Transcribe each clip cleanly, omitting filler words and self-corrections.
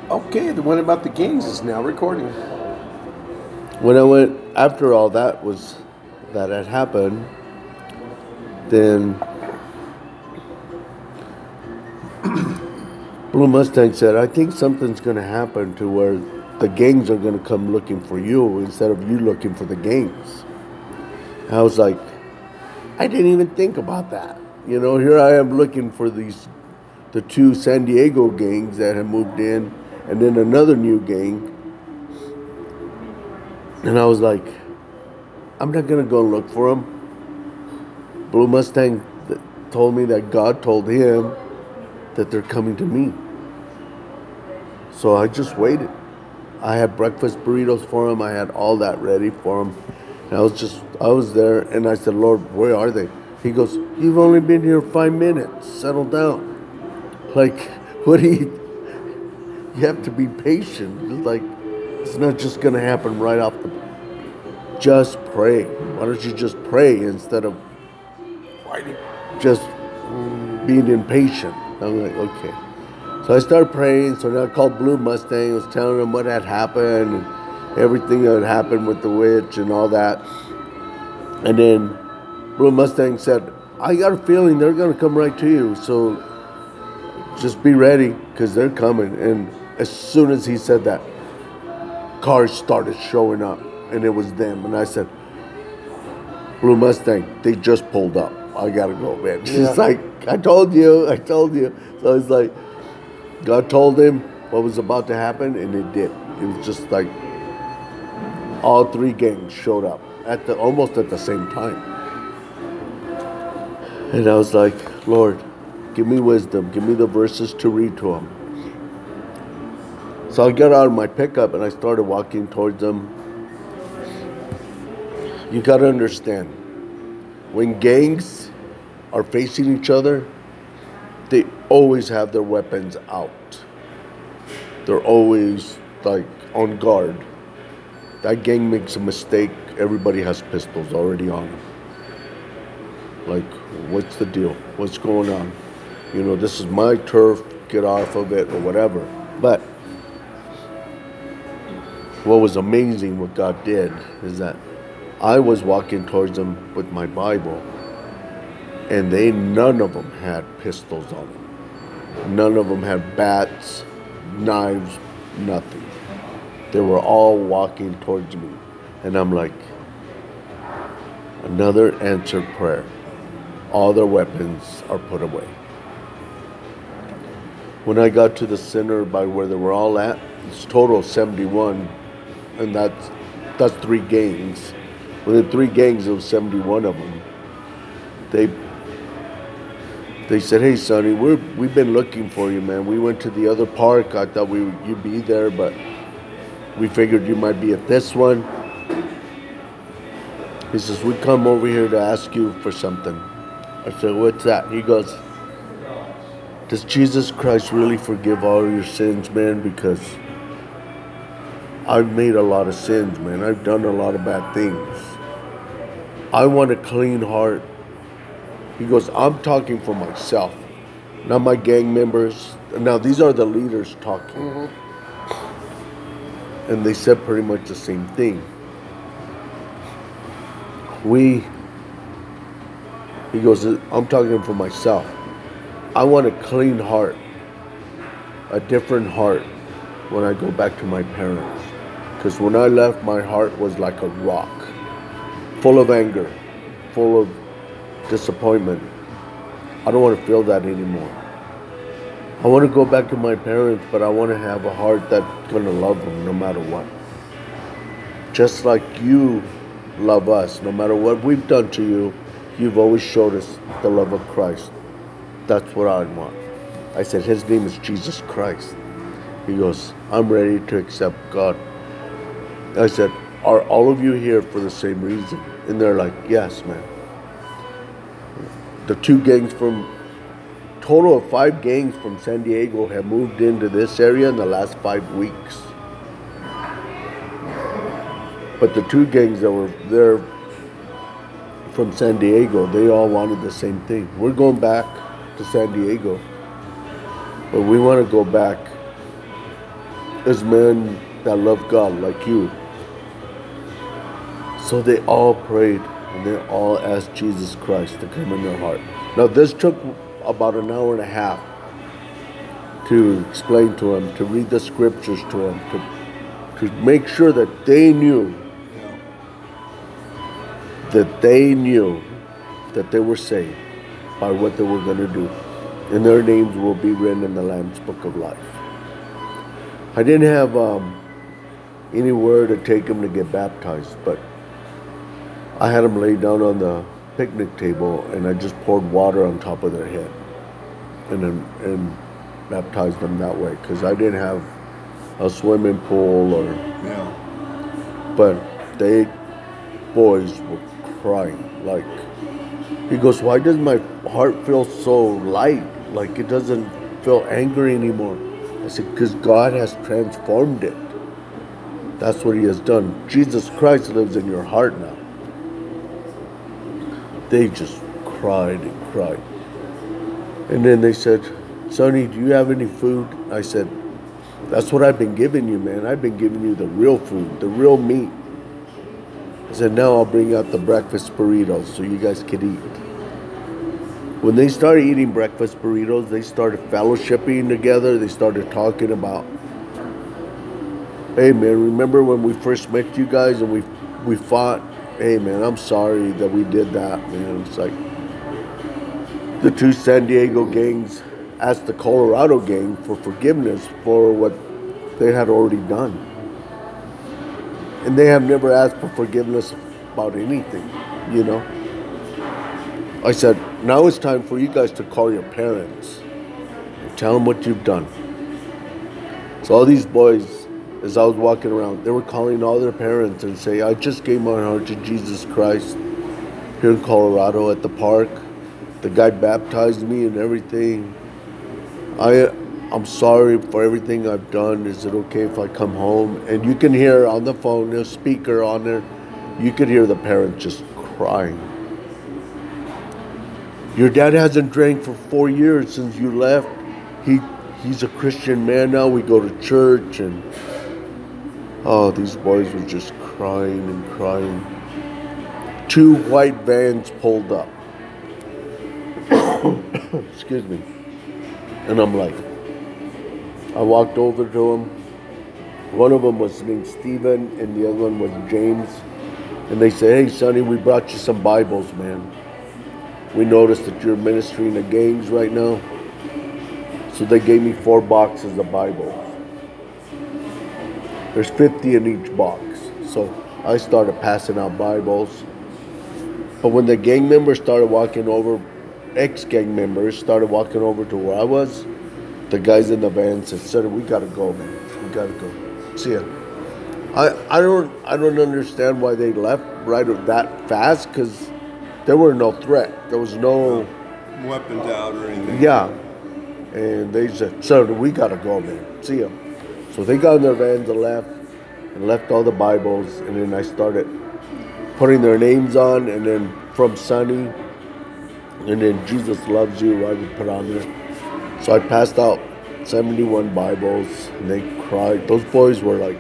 Okay, the one about the gangs is now recording. When I went after all that had happened, then Blue Mustang said, "I think something's going to happen to where the gangs are going to come looking for you instead of you looking for the gangs." And I was like, I didn't even think about that. Here I am looking for the two San Diego gangs that had moved in, and then another new gang. And I was like, I'm not going to go look for them. Blue Mustang told me that God told him that they're coming to me. So I just waited. I had breakfast burritos for him. I had all that ready for him. And I was there and I said, Lord, where are they? He goes, you've only been here 5 minutes. Settle down. Like, what do you have to be patient. It's like, it's not just going to happen right off just pray. Why don't you just pray instead of just being impatient? I'm like, okay. So I started praying. So then I called Blue Mustang. I was telling him what had happened and everything that had happened with the witch and all that. And then Blue Mustang said, I got a feeling they're going to come right to you. So just be ready because they're coming. And as soon as he said that, cars started showing up and it was them. And I said, Blue Mustang, they just pulled up. I got to go, man. She's like, I told you. So it's like, God told him what was about to happen, and it did. It was just like all three gangs showed up almost at the same time. And I was like, Lord, give me wisdom. Give me the verses to read to them. So I got out of my pickup and I started walking towards them. You got to understand, when gangs are facing each other, they always have their weapons out. They're always like on guard. That gang makes a mistake, everybody has pistols already on them. Like, what's the deal? What's going on? This is my turf, get off of it or whatever. But what was amazing, what God did, is that I was walking towards them with my Bible, and none of them had pistols on them. None of them had bats, knives, nothing. They were all walking towards me. And I'm like, another answered prayer. All their weapons are put away. When I got to the center by where they were all at, it's total of 71, and that's three gangs. Within three gangs, there was 71 of them. They said, hey, Sonny, we've been looking for you, man. We went to the other park. I thought you'd be there, but we figured you might be at this one. He says, we come over here to ask you for something. I said, what's that? He goes, does Jesus Christ really forgive all your sins, man? Because I've made a lot of sins, man. I've done a lot of bad things. I want a clean heart. He goes, I'm talking for myself, not my gang members. Now, these are the leaders talking. Mm-hmm. And they said pretty much the same thing. He goes, I'm talking for myself. I want a clean heart, a different heart when I go back to my parents. Because when I left, my heart was like a rock, full of anger, full of disappointment. I don't want to feel that anymore. I want to go back to my parents, but I want to have a heart that's going to love them no matter what. Just like you love us, no matter what we've done to you, you've always showed us the love of Christ. That's what I want. I said, his name is Jesus Christ. He goes, I'm ready to accept God. I said, are all of you here for the same reason? And they're like, yes, man. The two gangs total of 5 gangs from San Diego have moved into this area in the last 5 weeks. But the 2 gangs that were there from San Diego, they all wanted the same thing. We're going back to San Diego, but we want to go back is men that love God like you. So they all prayed and they all asked Jesus Christ to come in their heart. Now this took about an hour and a half to explain to him, to read the scriptures to him, to make sure that they knew that they were saved by what they were going to do. And their names will be written in the Lamb's Book of Life. I didn't have anywhere to take them to get baptized, but I had them lay down on the picnic table and I just poured water on top of their head and baptized them that way, because I didn't have a swimming pool or... Yeah. But they boys were crying. Like, he goes, why does my heart feel so light? Like it doesn't feel angry anymore. I said, because God has transformed it. That's what he has done. Jesus Christ lives in your heart now. They just cried and cried. And then they said, Sonny, do you have any food? I said, that's what I've been giving you, man. I've been giving you the real food, the real meat. I said, now I'll bring out the breakfast burritos so you guys could eat. When they started eating breakfast burritos, they started fellowshipping together. They started talking about, hey, man, remember when we first met you guys and we fought? Hey, man, I'm sorry that we did that, man. It's like the two San Diego gangs asked the Colorado gang for forgiveness for what they had already done. And they have never asked for forgiveness about anything, you know. I said, now it's time for you guys to call your parents and tell them what you've done. So all these boys, as I was walking around, they were calling all their parents and say, I just gave my heart to Jesus Christ here in Colorado at the park. The guy baptized me and everything. I'm sorry for everything I've done. Is it okay if I come home? And you can hear on the phone, the speaker on there, you could hear the parents just crying. Your dad hasn't drank for 4 years since you left. He's a Christian man now. We go to church and these boys were just crying and crying. 2 white vans pulled up. Excuse me. And I'm like, I walked over to him. One of them was named Stephen and the other one was James. And they said, hey, Sonny, we brought you some Bibles, man. We noticed that you're ministering to gangs right now. So they gave me 4 boxes of Bibles. There's 50 in each box. So I started passing out Bibles. But when the gang members started walking over, ex-gang members started walking over to where I was, the guys in the van said, Sonny, we gotta go, man. We gotta go. See ya. I don't understand why they left right that fast, because there were no threat. There was no weapons out or anything. Yeah. And they said, Sir, we gotta go, man. See ya. So they got in their vans and left all the Bibles, and then I started putting their names on, and then from Sonny, and then Jesus Loves You, I would put on there. So I passed out 71 Bibles, and they cried. Those boys were like,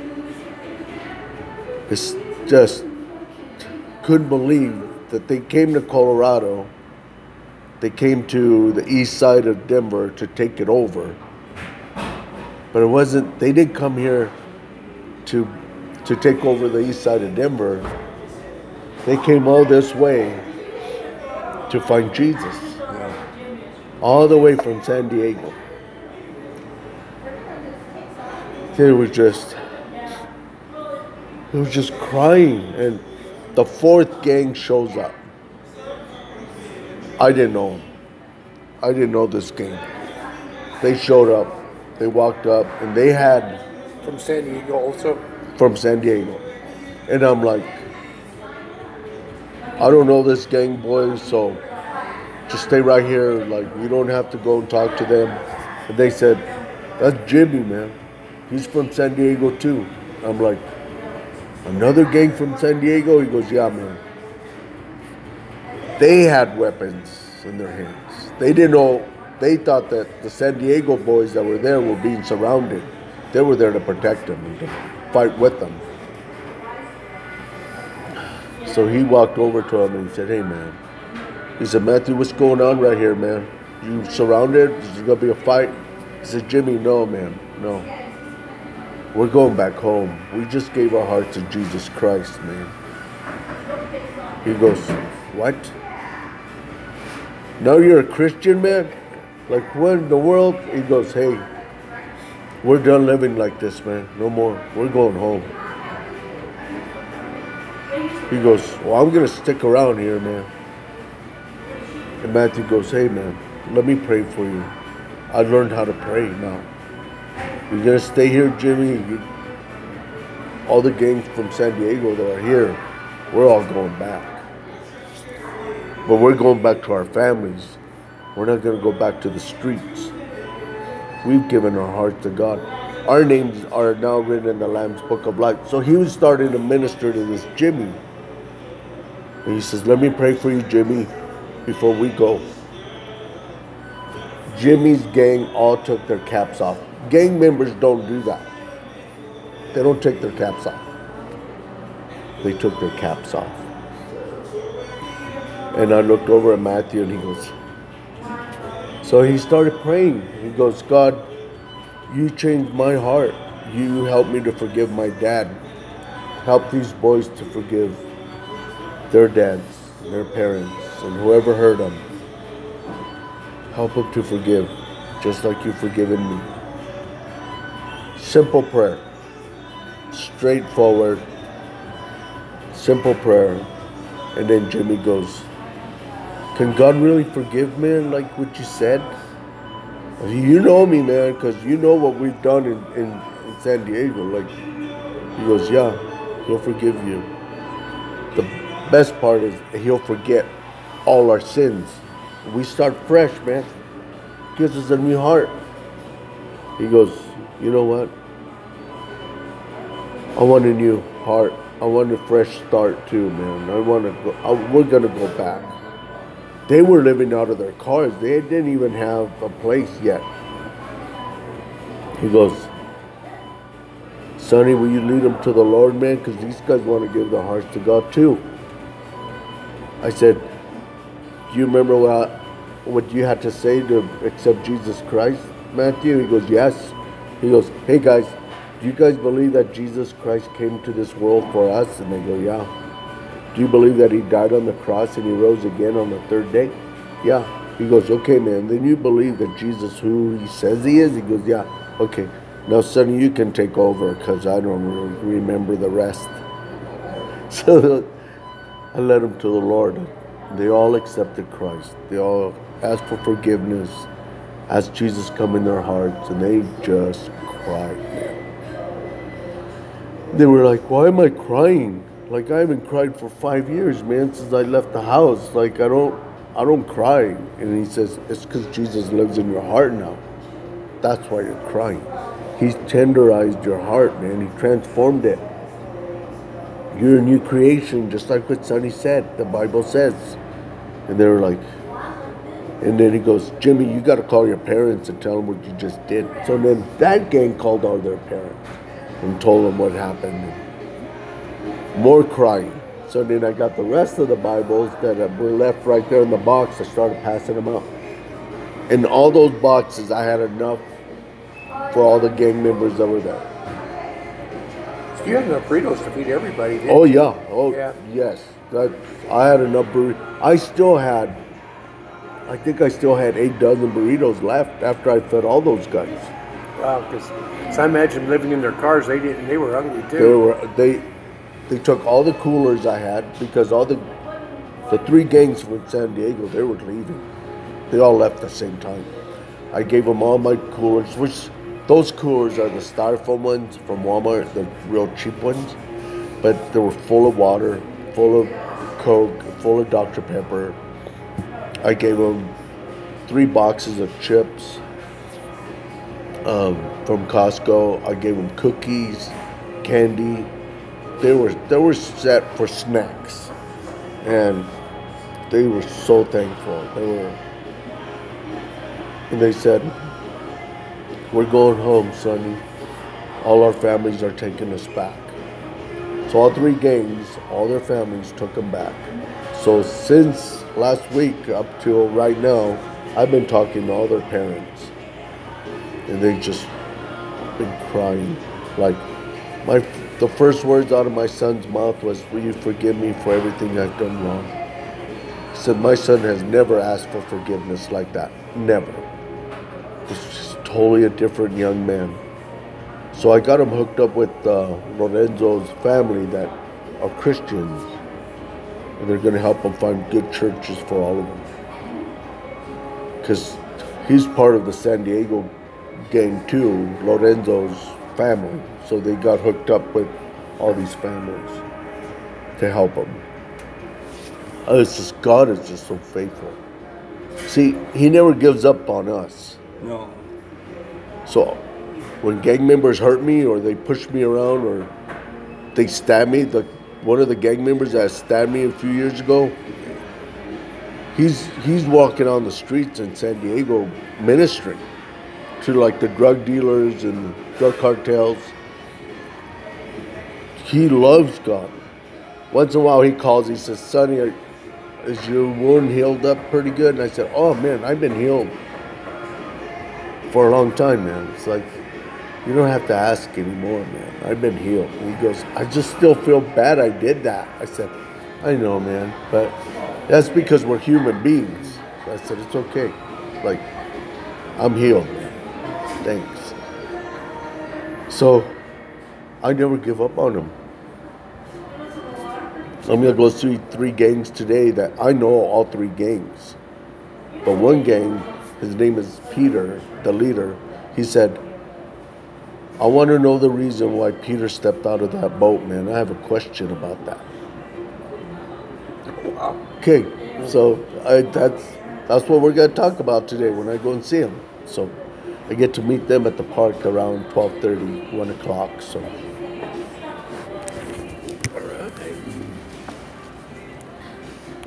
it's just couldn't believe that they came to Colorado. They came to the east side of Denver to take it over. But it wasn't, they didn't come here to take over the east side of Denver. They came all this way to find Jesus. Yeah. All the way from San Diego. It was just crying. And the 4th gang shows up. I didn't know him. I didn't know this gang. They showed up. They walked up, and they had... From San Diego also? From San Diego. And I'm like, I don't know this gang, boys, so just stay right here. Like, you don't have to go and talk to them. And they said, that's Jimmy, man. He's from San Diego, too. I'm like, another gang from San Diego? He goes, yeah, man. They had weapons in their hands. They didn't know. They thought that the San Diego boys that were there were being surrounded. They were there to protect him and to fight with them. So he walked over to him and he said, "Hey, man." He said, "Matthew, what's going on right here, man? You surrounded? Is there going to be a fight?" He said, "Jimmy, no, man, no. We're going back home. We just gave our heart to Jesus Christ, man." He goes, "What? Now you're a Christian, man? Like, what in the world?" He goes, "Hey, we're done living like this, man. No more. We're going home." He goes, "Well, I'm going to stick around here, man." And Matthew goes, "Hey, man, let me pray for you. I learned how to pray now. You're going to stay here, Jimmy. All the gangs from San Diego that are here, we're all going back. But we're going back to our families. We're not going to go back to the streets. We've given our hearts to God. Our names are now written in the Lamb's Book of Life." So he was starting to minister to this Jimmy. And he says, "Let me pray for you, Jimmy, before we go." Jimmy's gang all took their caps off. Gang members don't do that. They don't take their caps off. They took their caps off. And I looked over at Matthew and he goes, so he started praying. He goes, "God, you changed my heart. You helped me to forgive my dad. Help these boys to forgive their dads, their parents, and whoever hurt them. Help them to forgive, just like you've forgiven me." Simple prayer. Straightforward. Simple prayer. And then Jimmy goes, "Can God really forgive, man, like what you said? You know me, man, because you know what we've done in San Diego." Like, he goes, "Yeah, he'll forgive you. The best part is he'll forget all our sins. We start fresh, man. Gives us a new heart." He goes, "You know what? I want a new heart. I want a fresh start too, man. I want to go. We're gonna go back." They were living out of their cars. They didn't even have a place yet. He goes, "Sonny, will you lead them to the Lord, man? Because these guys want to give their hearts to God too." I said, "Do you remember what you had to say to accept Jesus Christ, Matthew?" He goes, "Yes." He goes, "Hey guys, do you guys believe that Jesus Christ came to this world for us?" And they go, "Yeah." "Do you believe that he died on the cross and he rose again on the third day?" "Yeah." He goes, "Okay, man, then you believe that Jesus who he says he is?" He goes, "Yeah." "Okay, now Sonny, you can take over because I don't really remember the rest." So I led them to the Lord. They all accepted Christ. They all asked for forgiveness, asked Jesus to come in their hearts, and they just cried, man. They were like, "Why am I crying? Like, I haven't cried for 5 years, man, since I left the house. Like, I don't cry." And he says, "It's because Jesus lives in your heart now. That's why you're crying. He's tenderized your heart, man. He transformed it. You're a new creation, just like what Sonny said. The Bible says." And they were like, and then he goes, "Jimmy, you got to call your parents and tell them what you just did." So then that gang called all their parents and told them what happened. More crying. So then I got the rest of the Bibles that were left right there in the box. I started passing them out. In all those boxes, I had enough for all the gang members that were there. So you had enough burritos to feed everybody, didn't Oh you? yeah. Oh Yeah. yes. I had enough burritos. I think I still had 8 dozen burritos left after I fed all those guys. Wow, because I imagine living in their cars, they were hungry too. They took all the coolers I had because all the 3 gangs from San Diego, they were leaving. They all left at the same time. I gave them all my coolers, which those coolers are the styrofoam ones from Walmart, the real cheap ones. But they were full of water, full of Coke, full of Dr. Pepper. I gave them 3 boxes of chips from Costco. I gave them cookies, candy. They were set for snacks, and they were so thankful. And they said, "We're going home, Sonny. all our families are taking us back. So all three gangs, all their families took them back. So since last week up till right now, I've been talking to all their parents, and they just been crying. Like the first words out of my son's mouth was, "Will you forgive me for everything I've done wrong?" He said, "My son has never asked for forgiveness like that. Never. He's just totally a different young man." So I got him hooked up with Lorenzo's family that are Christians, and they're going to help him find good churches for all of them. Because he's part of the San Diego gang too, Lorenzo's family. So they got hooked up with all these families to help him. It's just, God is just so faithful. See, He never gives up on us. No. So when gang members hurt me or they push me around or they stab me, one of the gang members that stabbed me a few years ago, he's walking on the streets in San Diego ministering to like the drug dealers and drug cartels. He loves God. Once in a while he calls, he says, "Sonny, is your wound healed up pretty good?" And I said, "Oh man, I've been healed for a long time, man." It's like, you don't have to ask anymore, man. I've been healed. And he goes, "I just still feel bad I did that." I said, "I know, man, but that's because we're human beings." I said, "It's okay. Like, I'm healed, man. Thanks." So I never give up on him. I'm going to go see 3 gangs today that I know all 3 gangs. But one gang, his name is Peter, the leader, he said, "I want to know the reason why Peter stepped out of that boat, man. I have a question about that." Okay, so that's what we're going to talk about today when I go and see him. So I get to meet them at the park around 12:30, 1 o'clock. So.